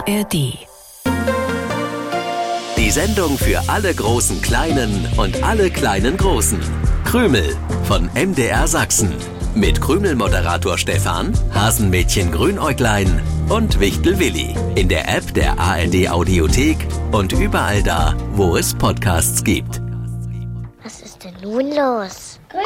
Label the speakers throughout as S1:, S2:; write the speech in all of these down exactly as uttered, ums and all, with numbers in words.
S1: R D.
S2: Die Sendung für alle großen Kleinen und alle kleinen Großen. Krümel von M D R Sachsen. Mit Krümel-Moderator Stefan, Hasenmädchen Grünäuglein und Wichtel Willi. In der App der A R D Audiothek und überall da, wo es Podcasts gibt.
S3: Was ist denn nun los? Krümel!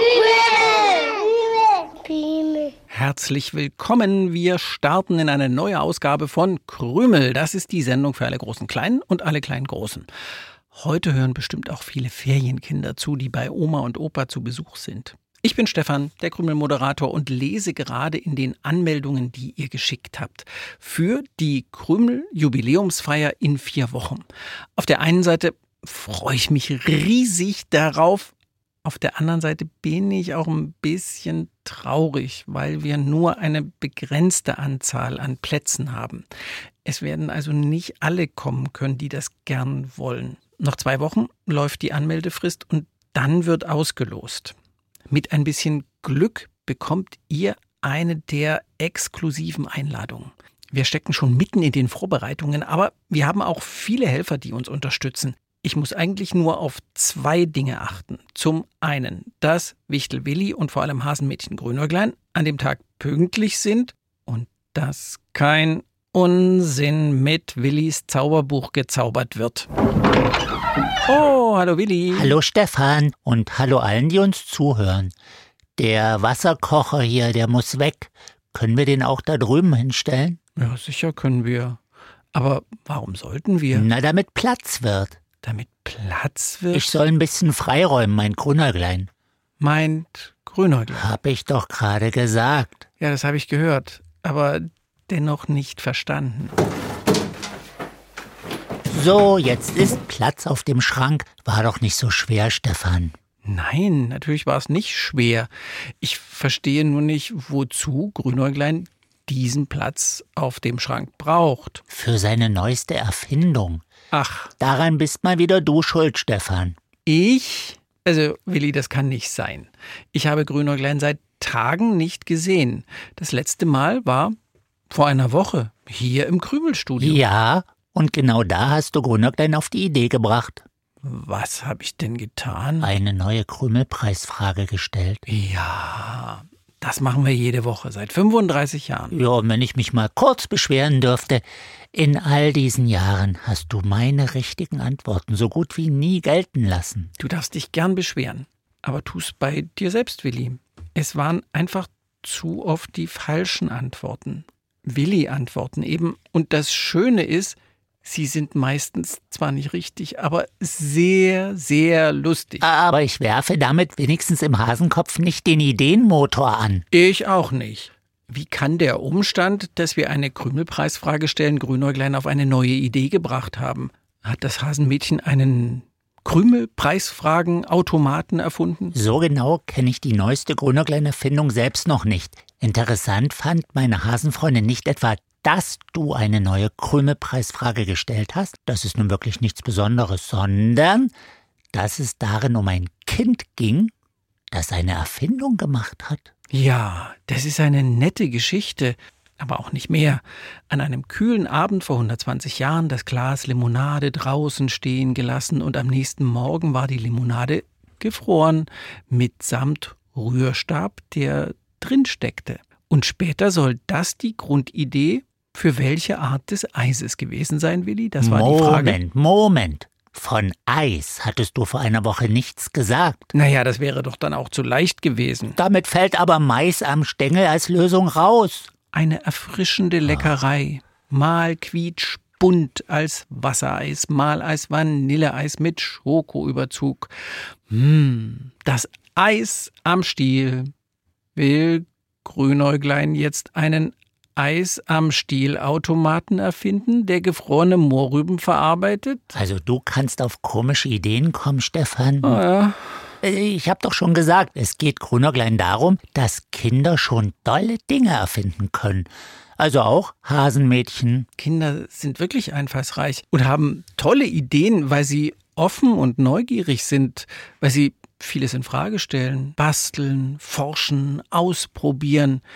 S3: Krümel!
S4: Herzlich willkommen. Wir starten in eine neue Ausgabe von Krümel. Das ist die Sendung für alle großen Kleinen und alle kleinen Großen. Heute hören bestimmt auch viele Ferienkinder zu, die bei Oma und Opa zu Besuch sind. Ich bin Stefan, der Krümel-Moderator, und lese gerade in den Anmeldungen, die ihr geschickt habt, für die Krümel-Jubiläumsfeier in vier Wochen. Auf der einen Seite freue ich mich riesig darauf. Auf der anderen Seite bin ich auch ein bisschen traurig, weil wir nur eine begrenzte Anzahl an Plätzen haben. Es werden also nicht alle kommen können, die das gern wollen. Noch zwei Wochen läuft die Anmeldefrist und dann wird ausgelost. Mit ein bisschen Glück bekommt ihr eine der exklusiven Einladungen. Wir stecken schon mitten in den Vorbereitungen, aber wir haben auch viele Helfer, die uns unterstützen. Ich muss eigentlich nur auf zwei Dinge achten. Zum einen, dass Wichtel Willi und vor allem Hasenmädchen Grünäuglein an dem Tag pünktlich sind und dass kein Unsinn mit Willis Zauberbuch gezaubert wird. Oh, hallo Willi.
S5: Hallo Stefan und hallo allen, die uns zuhören. Der Wasserkocher hier, der muss weg. Können wir den auch da drüben hinstellen?
S4: Ja, sicher können wir. Aber warum sollten wir?
S5: Na, damit Platz wird.
S4: Damit Platz wird?
S5: Ich soll ein bisschen freiräumen, mein Grünäuglein.
S4: Meint Grünäuglein?
S5: Hab ich doch gerade gesagt.
S4: Ja, das habe ich gehört, aber dennoch nicht verstanden.
S5: So, jetzt ist Platz auf dem Schrank. War doch nicht so schwer, Stefan.
S4: Nein, natürlich war es nicht schwer. Ich verstehe nur nicht, wozu Grünäuglein diesen Platz auf dem Schrank braucht.
S5: Für seine neueste Erfindung.
S4: Ach.
S5: Daran bist mal wieder du schuld, Stefan.
S4: Ich? Also, Willi, das kann nicht sein. Ich habe Grünäuglein seit Tagen nicht gesehen. Das letzte Mal war vor einer Woche hier im Krümelstudio.
S5: Ja, und genau da hast du Grünäuglein auf die Idee gebracht.
S4: Was habe ich denn getan?
S5: Eine neue Krümelpreisfrage gestellt.
S4: Ja, das machen wir jede Woche, seit fünfunddreißig Jahren.
S5: Ja, und wenn ich mich mal kurz beschweren dürfte, in all diesen Jahren hast du meine richtigen Antworten so gut wie nie gelten lassen.
S4: Du darfst dich gern beschweren, aber tu's bei dir selbst, Willi. Es waren einfach zu oft die falschen Antworten. Willi-Antworten eben. Und das Schöne ist, sie sind meistens zwar nicht richtig, aber sehr, sehr lustig.
S5: Aber ich werfe damit wenigstens im Hasenkopf nicht den Ideenmotor an.
S4: Ich auch nicht. Wie kann der Umstand, dass wir eine Krümelpreisfrage stellen, Grünäuglein auf eine neue Idee gebracht haben? Hat das Hasenmädchen einen Krümelpreisfragen-Automaten erfunden?
S5: So genau kenne ich die neueste Grünäuglein-Erfindung selbst noch nicht. Interessant fand meine Hasenfreundin nicht etwa, dass du eine neue Krümelpreisfrage gestellt hast. Das ist nun wirklich nichts Besonderes, sondern dass es darin um ein Kind ging, das eine Erfindung gemacht hat.
S4: Ja, das ist eine nette Geschichte, aber auch nicht mehr. An einem kühlen Abend vor hundertzwanzig Jahren das Glas Limonade draußen stehen gelassen und am nächsten Morgen war die Limonade gefroren, mitsamt Rührstab, der drin steckte. Und später soll das die Grundidee für welche Art des Eises gewesen sein, Willi? Das war
S5: Moment,
S4: die Frage.
S5: Moment, Moment. Von Eis hattest du vor einer Woche nichts gesagt.
S4: Naja, das wäre doch dann auch zu leicht gewesen.
S5: Damit fällt aber Mais am Stängel als Lösung raus.
S4: Eine erfrischende Leckerei. Mal quietschbunt als Wassereis, mal als Vanilleeis mit Schokoüberzug. Hm, das Eis am Stiel. Will Grünäuglein jetzt einen Eis am Stielautomaten erfinden, der gefrorene Mohrrüben verarbeitet?
S5: Also du kannst auf komische Ideen kommen, Stefan.
S4: Oh ja.
S5: Ich hab doch schon gesagt, es geht Grünäuglein darum, dass Kinder schon tolle Dinge erfinden können. Also auch Hasenmädchen.
S4: Kinder sind wirklich einfallsreich und haben tolle Ideen, weil sie offen und neugierig sind, weil sie vieles in Frage stellen, basteln, forschen, ausprobieren.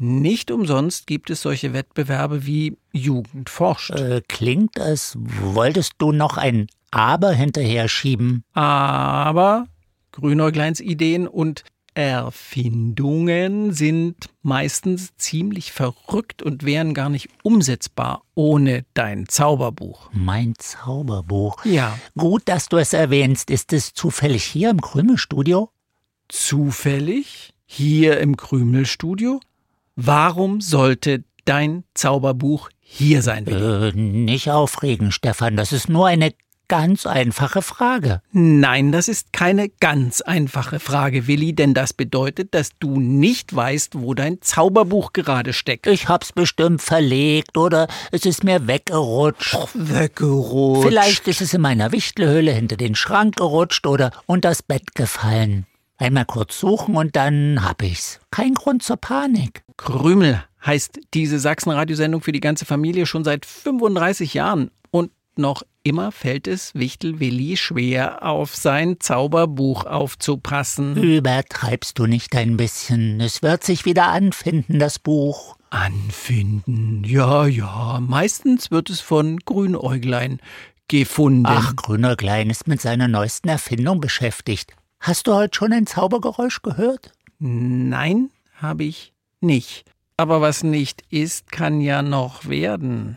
S4: Nicht umsonst gibt es solche Wettbewerbe wie Jugend forscht.
S5: Äh, klingt, als wolltest du noch ein Aber hinterher schieben.
S4: Aber Grünäugleins Ideen und Erfindungen sind meistens ziemlich verrückt und wären gar nicht umsetzbar ohne dein Zauberbuch.
S5: Mein Zauberbuch?
S4: Ja.
S5: Gut, dass du es erwähnst. Ist es zufällig hier im Krümelstudio?
S4: Zufällig? Hier im Krümelstudio? Warum sollte dein Zauberbuch hier sein, Willi?
S5: Äh, nicht aufregen, Stefan. Das ist nur eine ganz einfache Frage.
S4: Nein, das ist keine ganz einfache Frage, Willi, denn das bedeutet, dass du nicht weißt, wo dein Zauberbuch gerade steckt.
S5: Ich hab's bestimmt verlegt oder es ist mir weggerutscht.
S4: Oh, weggerutscht.
S5: Vielleicht ist es in meiner Wichtelhöhle hinter den Schrank gerutscht oder unters Bett gefallen. Einmal kurz suchen und dann hab ich's. Kein Grund zur Panik.
S4: Krümel heißt diese Sachsen-Radiosendung für die ganze Familie schon seit fünfunddreißig Jahren. Und noch immer fällt es Wichtel Willi schwer, auf sein Zauberbuch aufzupassen.
S5: Übertreibst du nicht ein bisschen? Es wird sich wieder anfinden, das Buch.
S4: Anfinden? Ja, ja. Meistens wird es von Grünäuglein gefunden.
S5: Ach, Grünäuglein ist mit seiner neuesten Erfindung beschäftigt. Hast du heute schon ein Zaubergeräusch gehört?
S4: Nein, habe ich nicht. Aber was nicht ist, kann ja noch werden.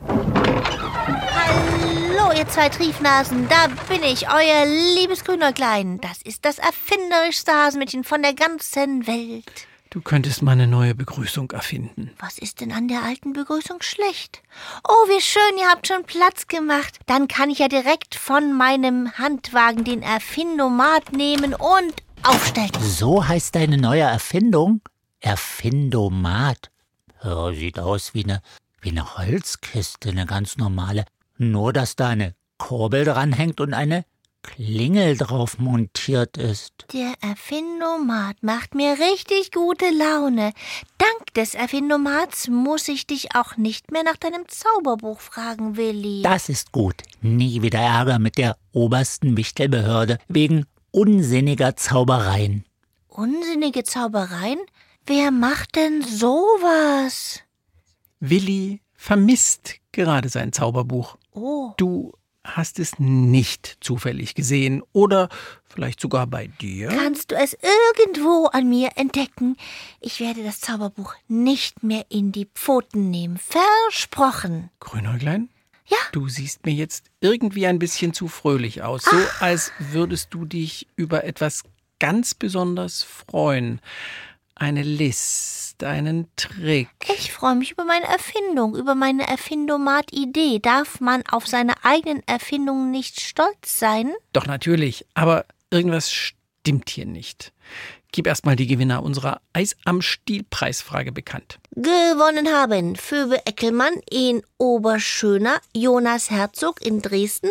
S3: Hallo, ihr zwei Triefnasen, da bin ich, euer liebes Grünäuglein. Das ist das erfinderischste Hasenmädchen von der ganzen Welt.
S4: Du könntest mal eine neue Begrüßung erfinden.
S3: Was ist denn an der alten Begrüßung schlecht? Oh, wie schön, ihr habt schon Platz gemacht. Dann kann ich ja direkt von meinem Handwagen den Erfindomat nehmen und aufstellen.
S5: So heißt deine neue Erfindung? Erfindomat. Ja, sieht aus wie eine, wie eine Holzkiste, eine ganz normale. Nur, dass da eine Kurbel dranhängt und eine Klingel drauf montiert ist.
S3: Der Erfindomat macht mir richtig gute Laune. Dank des Erfindomats muss ich dich auch nicht mehr nach deinem Zauberbuch fragen, Willi.
S5: Das ist gut. Nie wieder Ärger mit der obersten Wichtelbehörde wegen unsinniger Zaubereien.
S3: Unsinnige Zaubereien? Wer macht denn sowas?
S4: Willi vermisst gerade sein Zauberbuch.
S3: Oh.
S4: Du hast es nicht zufällig gesehen oder vielleicht sogar bei dir?
S3: Kannst du es irgendwo an mir entdecken? Ich werde das Zauberbuch nicht mehr in die Pfoten nehmen. Versprochen.
S4: Grünäuglein?
S3: Ja?
S4: Du siehst mir jetzt irgendwie ein bisschen zu fröhlich aus. So,
S3: Ach.
S4: als würdest du dich über etwas ganz besonders freuen. Eine List, einen Trick.
S3: Ich freue mich über meine Erfindung, über meine Erfindomat-Idee. Darf man auf seine eigenen Erfindungen nicht stolz sein?
S4: Doch natürlich, aber irgendwas stimmt hier nicht. Gib erst mal die Gewinner unserer Eis am Stiel-Preisfrage bekannt.
S3: Gewonnen haben Phoebe Eckelmann in Oberschöner, Jonas Herzog in Dresden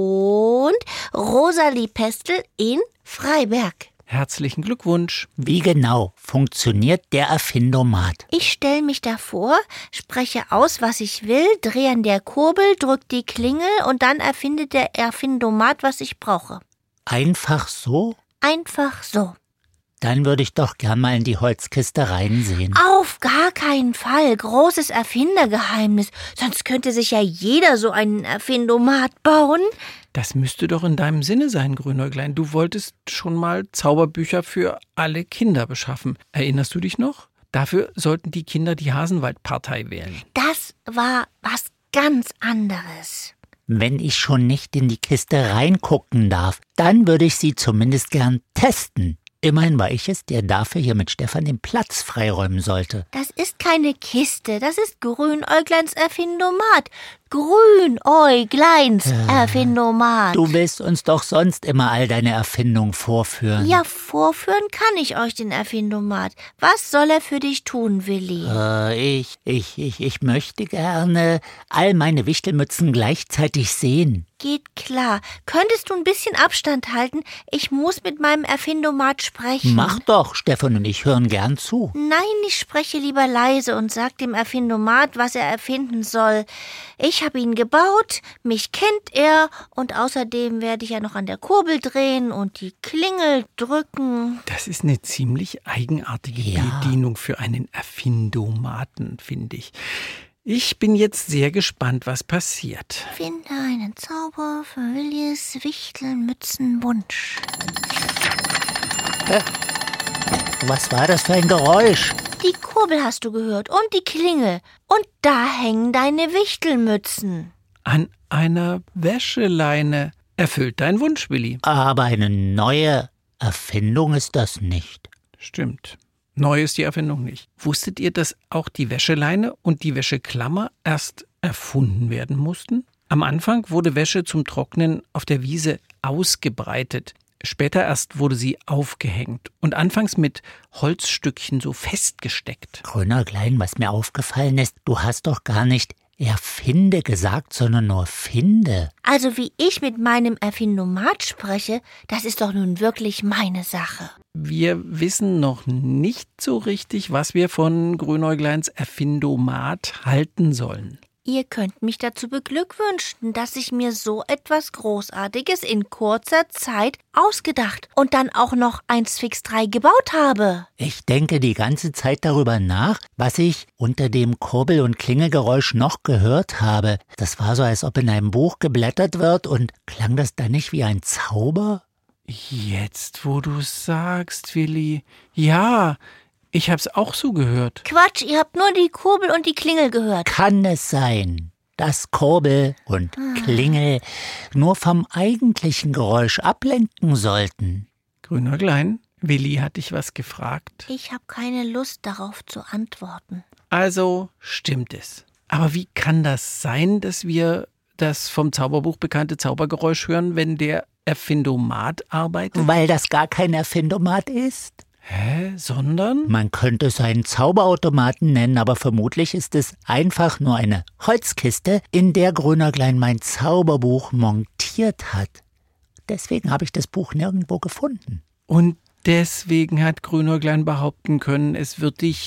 S3: und Rosalie Pestel in Freiberg.
S4: Herzlichen Glückwunsch.
S5: Wie genau funktioniert der Erfindomat?
S3: Ich stelle mich davor, spreche aus, was ich will, drehe an der Kurbel, drück die Klingel und dann erfindet der Erfindomat, was ich brauche.
S5: Einfach so?
S3: Einfach so.
S5: Dann würde ich doch gern mal in die Holzkiste reinsehen.
S3: Auf gar keinen Fall. Großes Erfindergeheimnis. Sonst könnte sich ja jeder so einen Erfindomat bauen.
S4: Das müsste doch in deinem Sinne sein, Grünäuglein. Du wolltest schon mal Zauberbücher für alle Kinder beschaffen. Erinnerst du dich noch? Dafür sollten die Kinder die Hasenwald-Partei wählen.
S3: Das war was ganz anderes.
S5: Wenn ich schon nicht in die Kiste reingucken darf, dann würde ich sie zumindest gern testen. Immerhin war ich es, der dafür hier mit Stefan den Platz freiräumen sollte.
S3: Das ist keine Kiste, das ist Grünäugleins Erfindomat. Grünäugleins Erfindomat.
S5: Du willst uns doch sonst immer all deine Erfindungen vorführen.
S3: Ja, vorführen kann ich euch den Erfindomat. Was soll er für dich tun, Willi?
S5: Äh, ich, ich, ich, ich möchte gerne all meine Wichtelmützen gleichzeitig sehen.
S3: Geht klar. Könntest du ein bisschen Abstand halten? Ich muss mit meinem Erfindomat sprechen.
S5: Mach doch, Stefan und ich hören gern zu.
S3: Nein, ich spreche lieber leise und sag dem Erfindomat, was er erfinden soll. Ich Ich habe ihn gebaut, mich kennt er und außerdem werde ich ja noch an der Kurbel drehen und die Klingel drücken.
S4: Das ist eine ziemlich eigenartige
S5: Ja.
S4: Bedienung für einen Erfindomaten, finde ich. Ich bin jetzt sehr gespannt, was passiert.
S3: Finde einen Zauber für Willis Wichtelmützenwunsch.
S5: Was war das für ein Geräusch?
S3: Die Kurbel hast du gehört und die Klingel. Und da hängen deine Wichtelmützen.
S4: An einer Wäscheleine. Erfüllt dein Wunsch, Willi.
S5: Aber eine neue Erfindung ist das nicht.
S4: Stimmt. Neu ist die Erfindung nicht. Wusstet ihr, dass auch die Wäscheleine und die Wäscheklammer erst erfunden werden mussten? Am Anfang wurde Wäsche zum Trocknen auf der Wiese ausgebreitet. Später erst wurde sie aufgehängt und anfangs mit Holzstückchen so festgesteckt.
S5: Grüner Klein, was mir aufgefallen ist, du hast doch gar nicht erfinde gesagt, sondern nur finde.
S3: Also wie ich mit meinem Erfindomat spreche, das ist doch nun wirklich meine Sache.
S4: Wir wissen noch nicht so richtig, was wir von Grünäugleins Erfindomat halten sollen.
S3: Ihr könnt mich dazu beglückwünschen, dass ich mir so etwas Großartiges in kurzer Zeit ausgedacht und dann auch noch eins fix drei gebaut habe.
S5: Ich denke die ganze Zeit darüber nach, was ich unter dem Kurbel- und Klingelgeräusch noch gehört habe. Das war so, als ob in einem Buch geblättert wird, und klang das dann nicht wie ein Zauber?
S4: Jetzt, wo du sagst, Willi. Ja, ich hab's auch so gehört.
S3: Quatsch, ihr habt nur die Kurbel und die Klingel gehört.
S5: Kann es sein, dass Kurbel und Klingel nur vom eigentlichen Geräusch ablenken sollten?
S4: Grünäuglein, Willi hat dich was gefragt.
S3: Ich habe keine Lust darauf zu antworten.
S4: Also stimmt es. Aber wie kann das sein, dass wir das vom Zauberbuch bekannte Zaubergeräusch hören, wenn der Erfindomat arbeitet?
S5: Weil das gar kein Erfindomat ist.
S4: Hä? Sondern?
S5: Man könnte es einen Zauberautomaten nennen, aber vermutlich ist es einfach nur eine Holzkiste, in der Grünäuglein mein Zauberbuch montiert hat. Deswegen habe ich das Buch nirgendwo gefunden.
S4: Und deswegen hat Grünäuglein behaupten können, es wird dich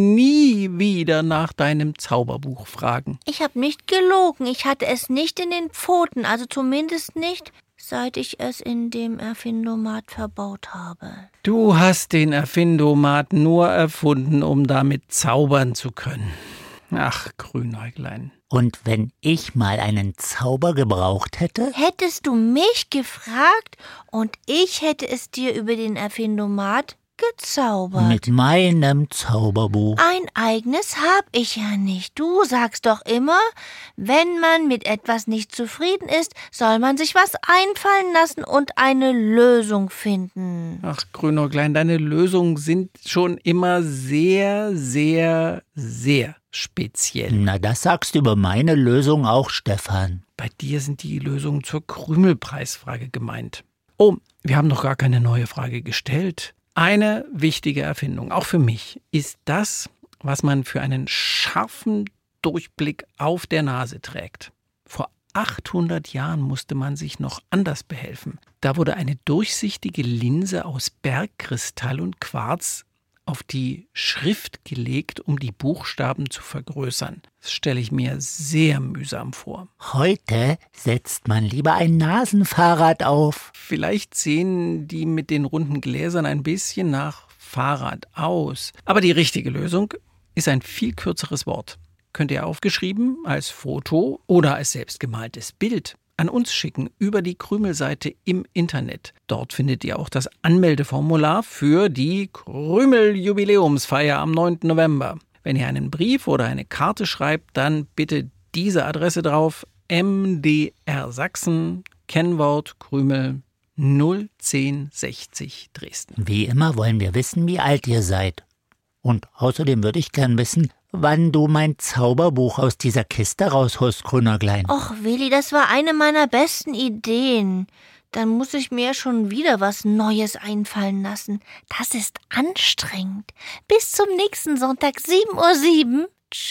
S4: nie wieder nach deinem Zauberbuch fragen.
S3: Ich habe nicht gelogen. Ich hatte es nicht in den Pfoten, also zumindest nicht, seit ich es in dem Erfindomat verbaut habe.
S4: Du hast den Erfindomat nur erfunden, um damit zaubern zu können. Ach, Grünäuglein.
S5: Und wenn ich mal einen Zauber gebraucht hätte?
S3: Hättest du mich gefragt und ich hätte es dir über den Erfindomat gezaubert.
S5: Mit meinem Zauberbuch.
S3: Ein eigenes hab ich ja nicht. Du sagst doch immer, wenn man mit etwas nicht zufrieden ist, soll man sich was einfallen lassen und eine Lösung finden.
S4: Ach, Grünäuglein, deine Lösungen sind schon immer sehr, sehr, sehr speziell.
S5: Na, das sagst du über meine Lösung auch, Stefan.
S4: Bei dir sind die Lösungen zur Krümelpreisfrage gemeint. Oh, wir haben noch gar keine neue Frage gestellt. Eine wichtige Erfindung, auch für mich, ist das, was man für einen scharfen Durchblick auf der Nase trägt. Vor achthundert Jahren musste man sich noch anders behelfen. Da wurde eine durchsichtige Linse aus Bergkristall und Quarz auf die Schrift gelegt, um die Buchstaben zu vergrößern. Das stelle ich mir sehr mühsam vor.
S5: Heute setzt man lieber ein Nasenfahrrad auf.
S4: Vielleicht sehen die mit den runden Gläsern ein bisschen nach Fahrrad aus. Aber die richtige Lösung ist ein viel kürzeres Wort. Könnt ihr aufgeschrieben als Foto oder als selbstgemaltes Bild an uns schicken über die Krümel-Seite im Internet. Dort findet ihr auch das Anmeldeformular für die Krümel-Jubiläumsfeier am neunten November. Wenn ihr einen Brief oder eine Karte schreibt, dann bitte diese Adresse drauf: M D R Sachsen, Kennwort Krümel null zehn sechzig Dresden.
S5: Wie immer wollen wir wissen, wie alt ihr seid. Und außerdem würde ich gern wissen, wann du mein Zauberbuch aus dieser Kiste rausholst, Grünäuglein.
S3: Och, Willi, das war eine meiner besten Ideen. Dann muss ich mir schon wieder was Neues einfallen lassen. Das ist anstrengend. Bis zum nächsten Sonntag, sieben Uhr sieben.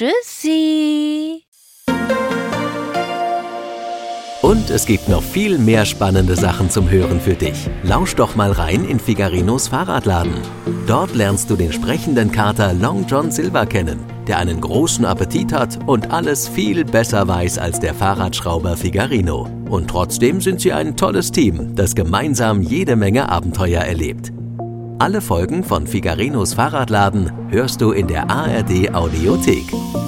S3: Tschüssi.
S2: Und es gibt noch viel mehr spannende Sachen zum Hören für dich. Lausch doch mal rein in Figarinos Fahrradladen. Dort lernst du den sprechenden Kater Long John Silver kennen. der einen großen Appetit hat und alles viel besser weiß als der Fahrradschrauber Figarino. Und trotzdem sind sie ein tolles Team, das gemeinsam jede Menge Abenteuer erlebt. Alle Folgen von Figarinos Fahrradladen hörst du in der A R D Audiothek.